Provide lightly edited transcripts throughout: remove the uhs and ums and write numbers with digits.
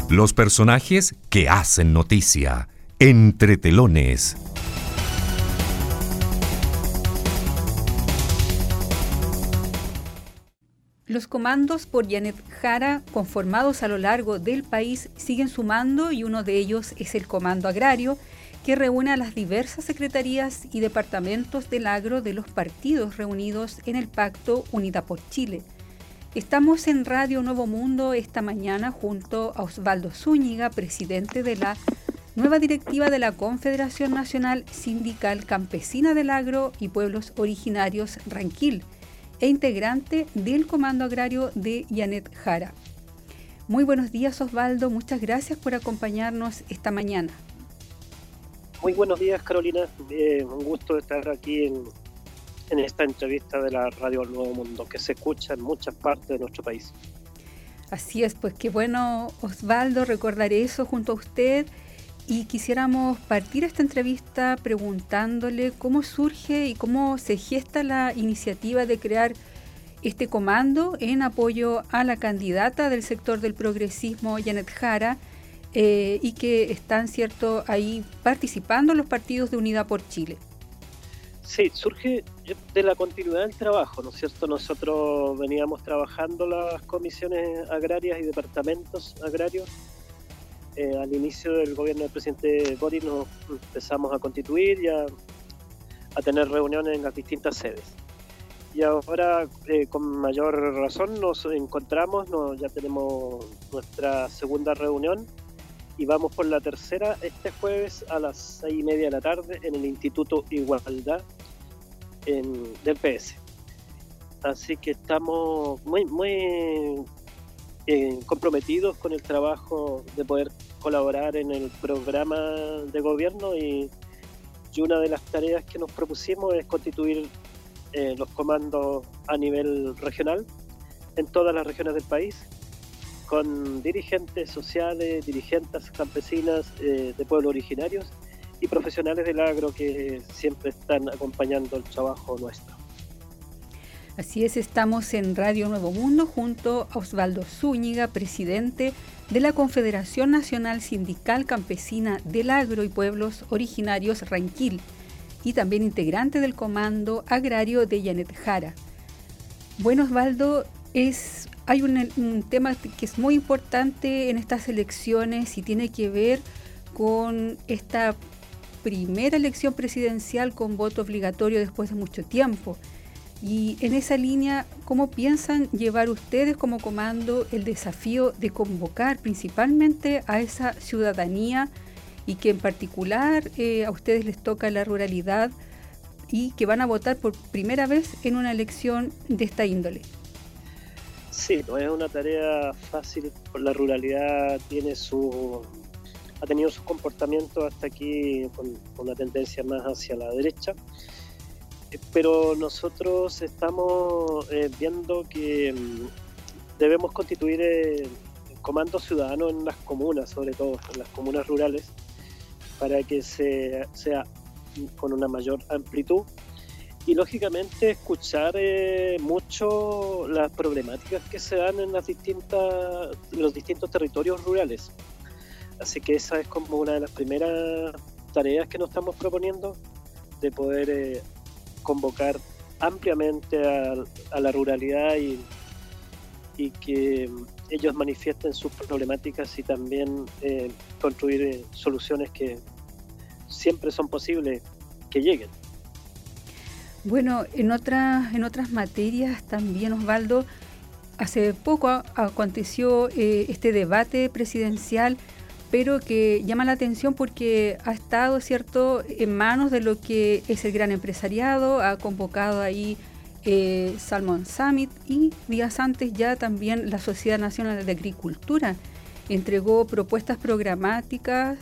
Los personajes que hacen noticia. Entre telones. Los comandos por Janet Jara, conformados a lo largo del país, siguen sumando y uno de ellos es el Comando Agrario, que reúne a las diversas secretarías y departamentos del agro de los partidos reunidos en el Pacto Unidad por Chile. Estamos en Radio Nuevo Mundo esta mañana junto a Osvaldo Zúñiga, presidente de la nueva directiva de la Confederación Nacional Sindical Campesina del Agro y Pueblos Originarios Ranquil, e integrante del Comando Agrario de Janet Jara. Muy buenos días, Osvaldo, muchas gracias por acompañarnos esta mañana. Muy buenos días, Carolina, un gusto estar aquí en esta entrevista de la Radio Nuevo Mundo, que se escucha en muchas partes de nuestro país. Así es, pues qué bueno, Osvaldo, recordar eso junto a usted. Y quisiéramos partir esta entrevista preguntándole cómo surge y cómo se gesta la iniciativa de crear este comando en apoyo a la candidata del sector del progresismo, Janet Jara, y que están, ¿cierto?, ahí participando los partidos de Unidad por Chile. Sí, surge de la continuidad del trabajo, ¿no es cierto? Nosotros veníamos trabajando las comisiones agrarias y departamentos agrarios. Al inicio del gobierno del presidente Boric nos empezamos a constituir y a tener reuniones en las distintas sedes. Y ahora, con mayor razón, nos encontramos, ya tenemos nuestra segunda reunión y vamos por la tercera este jueves a las 6:30 de la tarde en el Instituto Igualdad del PS. Así que estamos muy comprometidos con el trabajo de poder colaborar en el programa de gobierno y una de las tareas que nos propusimos es constituir los comandos a nivel regional en todas las regiones del país con dirigentes sociales, dirigentes campesinas de pueblos originarios y profesionales del agro que siempre están acompañando el trabajo nuestro. Así es, estamos en Radio Nuevo Mundo junto a Osvaldo Zúñiga, presidente de la Confederación Nacional Sindical Campesina del Agro y Pueblos Originarios Ranquil y también integrante del Comando Agrario de Janet Jara. Bueno, Osvaldo, hay un tema que es muy importante en estas elecciones y tiene que ver con esta primera elección presidencial con voto obligatorio después de mucho tiempo. Y en esa línea, ¿cómo piensan llevar ustedes como comando el desafío de convocar principalmente a esa ciudadanía y que en particular a ustedes les toca la ruralidad y que van a votar por primera vez en una elección de esta índole? Sí, no es una tarea fácil, la ruralidad ha tenido sus comportamientos hasta aquí con una tendencia más hacia la derecha. Pero nosotros estamos viendo que debemos constituir comandos ciudadanos en las comunas, sobre todo en las comunas rurales, para que sea con una mayor amplitud y lógicamente escuchar mucho las problemáticas que se dan en los distintos territorios rurales. Así que esa es como una de las primeras tareas que nos estamos proponiendo, de poder convocar ampliamente a la ruralidad y que ellos manifiesten sus problemáticas y también construir soluciones que siempre son posibles que lleguen. Bueno, en otras materias también, Osvaldo, hace poco aconteció este debate presidencial, pero que llama la atención porque ha estado, ¿cierto?, en manos de lo que es el gran empresariado, ha convocado ahí Salmon Summit y días antes ya también la Sociedad Nacional de Agricultura entregó su propuesta programática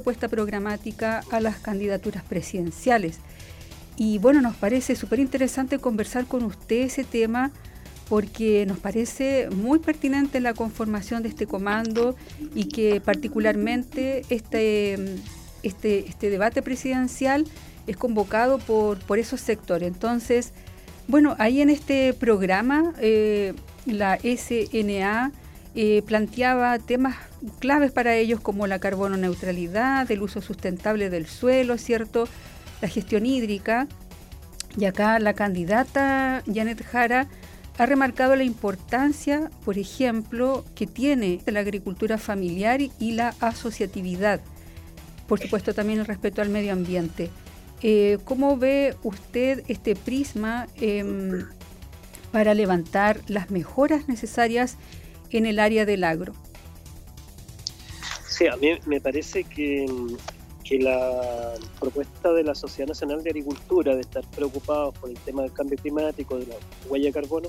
a las candidaturas presidenciales. Y bueno, nos parece súper interesante conversar con usted ese tema porque nos parece muy pertinente la conformación de este comando y que particularmente este debate presidencial es convocado por esos sectores. Entonces, bueno, ahí en este programa la SNA planteaba temas claves para ellos como la carbono neutralidad, el uso sustentable del suelo, ¿cierto?, la gestión hídrica. Y acá la candidata Janet Jara ha remarcado la importancia, por ejemplo, que tiene la agricultura familiar y la asociatividad. Por supuesto, también el respeto al medio ambiente. ¿Cómo ve usted este prisma para levantar las mejoras necesarias en el área del agro? Sí, a mí me parece que la propuesta de la Sociedad Nacional de Agricultura de estar preocupados por el tema del cambio climático, de la huella de carbono,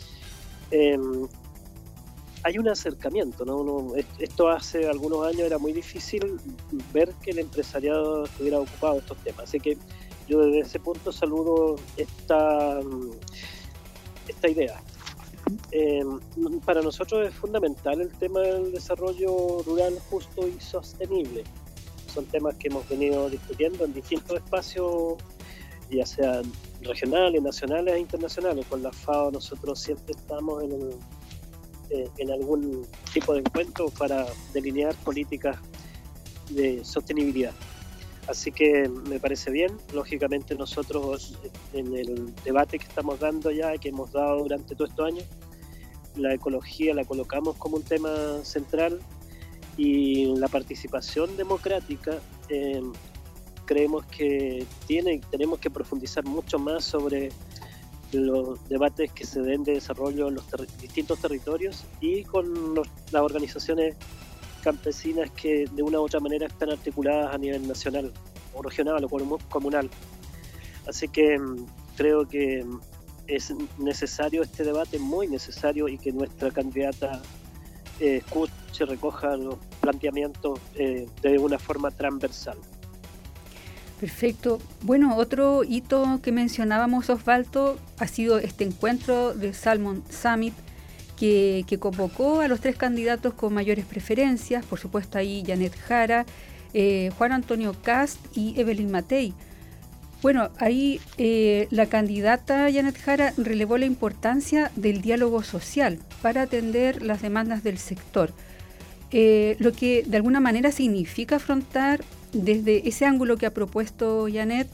hay un acercamiento, ¿no? Esto hace algunos años era muy difícil ver que el empresariado estuviera ocupado de estos temas. Así que yo desde ese punto saludo esta idea. Para nosotros es fundamental el tema del desarrollo rural justo y sostenible. Son temas que hemos venido discutiendo en distintos espacios, ya sean regionales, nacionales e internacionales. Con la FAO nosotros siempre estamos en algún tipo de encuentro para delinear políticas de sostenibilidad. Así que me parece bien. Lógicamente nosotros en el debate que estamos dando ya, que hemos dado durante todos estos años, la ecología la colocamos como un tema central. Y la participación democrática creemos que tenemos que profundizar mucho más sobre los debates que se den de desarrollo en los distintos territorios y con las organizaciones campesinas que de una u otra manera están articuladas a nivel nacional o regional o comunal. Así que creo que es necesario este debate, muy necesario, y que nuestra candidata escuche, recoja los planteamientos de una forma transversal. Perfecto. Bueno, otro hito que mencionábamos, Osvaldo, ha sido este encuentro de Salmon Summit que convocó a los 3 candidatos con mayores preferencias, por supuesto ahí Janet Jara, Juan Antonio Kast y Evelyn Matei. Bueno, ahí la candidata Janet Jara relevó la importancia del diálogo social para atender las demandas del sector, lo que de alguna manera significa afrontar desde ese ángulo que ha propuesto Janet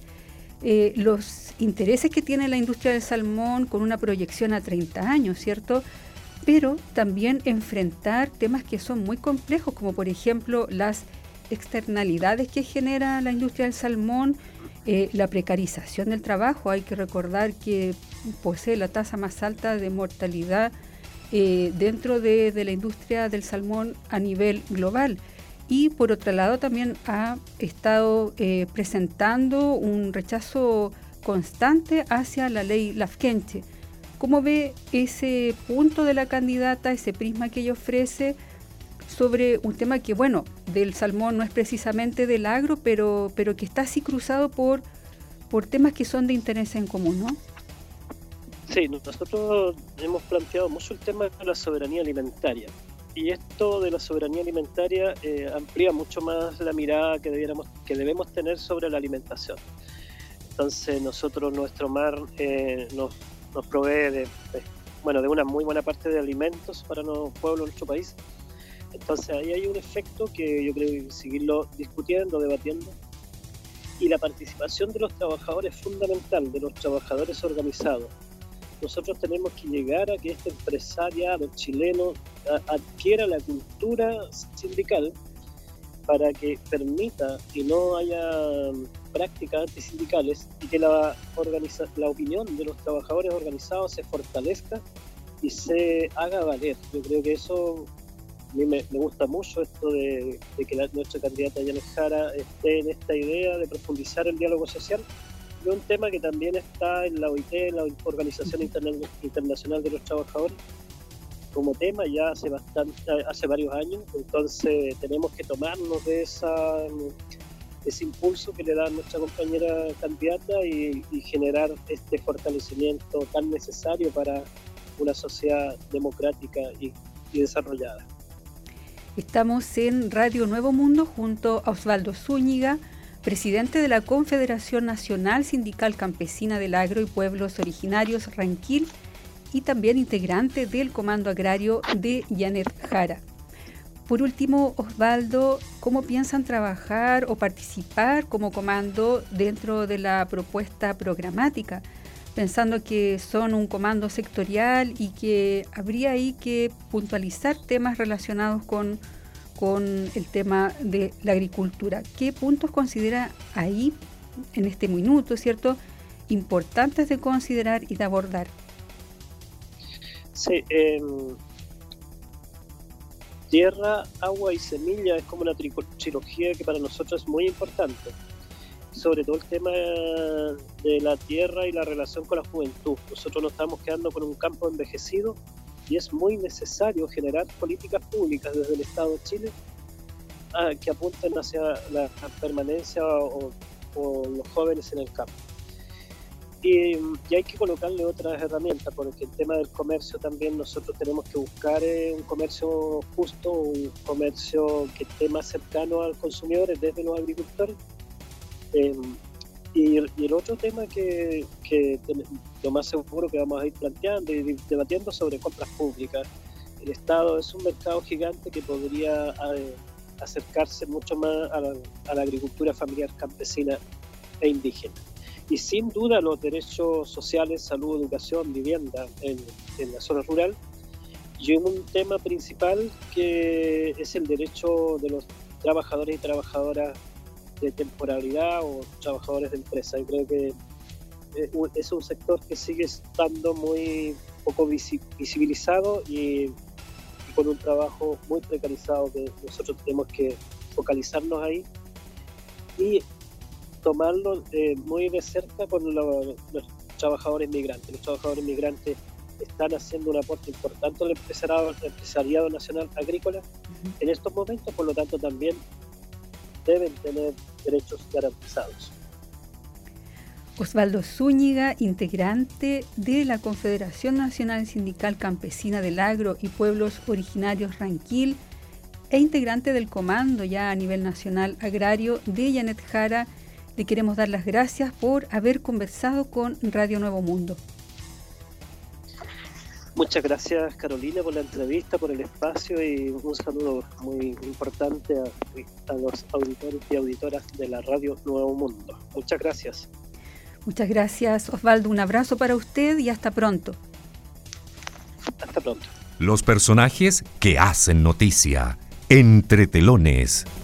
los intereses que tiene la industria del salmón con una proyección a 30 años, ¿cierto? Pero también enfrentar temas que son muy complejos, como por ejemplo las externalidades que genera la industria del salmón, la precarización del trabajo. Hay que recordar que posee la tasa más alta de mortalidad dentro de la industria del salmón a nivel global. Y por otro lado también ha estado presentando un rechazo constante hacia la ley Lafkenche. ¿Cómo ve ese punto de la candidata, ese prisma que ella ofrece sobre un tema que, bueno, del salmón no es precisamente del agro, pero que está así cruzado por temas que son de interés en común, ¿no? Sí, nosotros hemos planteado mucho el tema de la soberanía alimentaria. Y esto de la soberanía alimentaria amplía mucho más la mirada que debemos tener sobre la alimentación. Entonces nosotros, nuestro mar nos provee de una muy buena parte de alimentos para los pueblos de nuestro país. Entonces ahí hay un efecto que yo creo que hay que seguirlo discutiendo, debatiendo. Y la participación de los trabajadores es fundamental, de los trabajadores organizados. Nosotros tenemos que llegar a que este empresariado chileno adquiera la cultura sindical para que permita que no haya prácticas antisindicales y que la opinión de los trabajadores organizados se fortalezca y se haga valer. Yo creo que eso, a mí me gusta mucho esto de que nuestra candidata Janet Jara esté en esta idea de profundizar el diálogo social. Es un tema que también está en la OIT, la Organización Internacional de los Trabajadores, como tema ya hace varios años. Entonces tenemos que tomarnos de ese impulso que le da nuestra compañera candidata y generar este fortalecimiento tan necesario para una sociedad democrática y desarrollada. Estamos en Radio Nuevo Mundo junto a Osvaldo Zúñiga, presidente de la Confederación Nacional Sindical Campesina del Agro y Pueblos Originarios, Ranquil, y también integrante del Comando Agrario de Janet Jara. Por último, Osvaldo, ¿cómo piensan trabajar o participar como comando dentro de la propuesta programática? Pensando que son un comando sectorial y que habría ahí que puntualizar temas relacionados con el tema de la agricultura. ¿Qué puntos considera ahí, en este minuto, cierto, importantes de considerar y de abordar? Sí, tierra, agua y semilla es como una trilogía que para nosotros es muy importante. Sobre todo el tema de la tierra y la relación con la juventud. Nosotros nos estamos quedando con un campo envejecido y es muy necesario generar políticas públicas desde el Estado de Chile que apunten hacia la permanencia o los jóvenes en el campo. Y hay que colocarle otras herramientas, porque el tema del comercio también nosotros tenemos que buscar un comercio justo, un comercio que esté más cercano al consumidor desde los agricultores. Y el otro tema que lo más seguro que vamos a ir planteando y debatiendo sobre compras públicas. El Estado es un mercado gigante que podría acercarse mucho más a la agricultura familiar campesina e indígena. Y sin duda los derechos sociales, salud, educación, vivienda en la zona rural. Y un tema principal que es el derecho de los trabajadores y trabajadoras de temporalidad o trabajadores de empresa. Yo creo que es un sector que sigue estando muy poco visibilizado y con un trabajo muy precarizado que nosotros tenemos que focalizarnos ahí y tomarlo muy de cerca con los trabajadores migrantes. Los trabajadores migrantes están haciendo un aporte importante al empresariado nacional agrícola en estos momentos, por lo tanto también deben tener derechos garantizados. Osvaldo Zúñiga, integrante de la Confederación Nacional Sindical Campesina del Agro y Pueblos Originarios Ranquil e integrante del Comando ya a nivel nacional agrario de Janet Jara, le queremos dar las gracias por haber conversado con Radio Nuevo Mundo. Muchas gracias, Carolina, por la entrevista, por el espacio y un saludo muy importante a los auditores y auditoras de la Radio Nuevo Mundo. Muchas gracias. Muchas gracias, Osvaldo. Un abrazo para usted y hasta pronto. Hasta pronto. Los personajes que hacen noticia. Entre telones.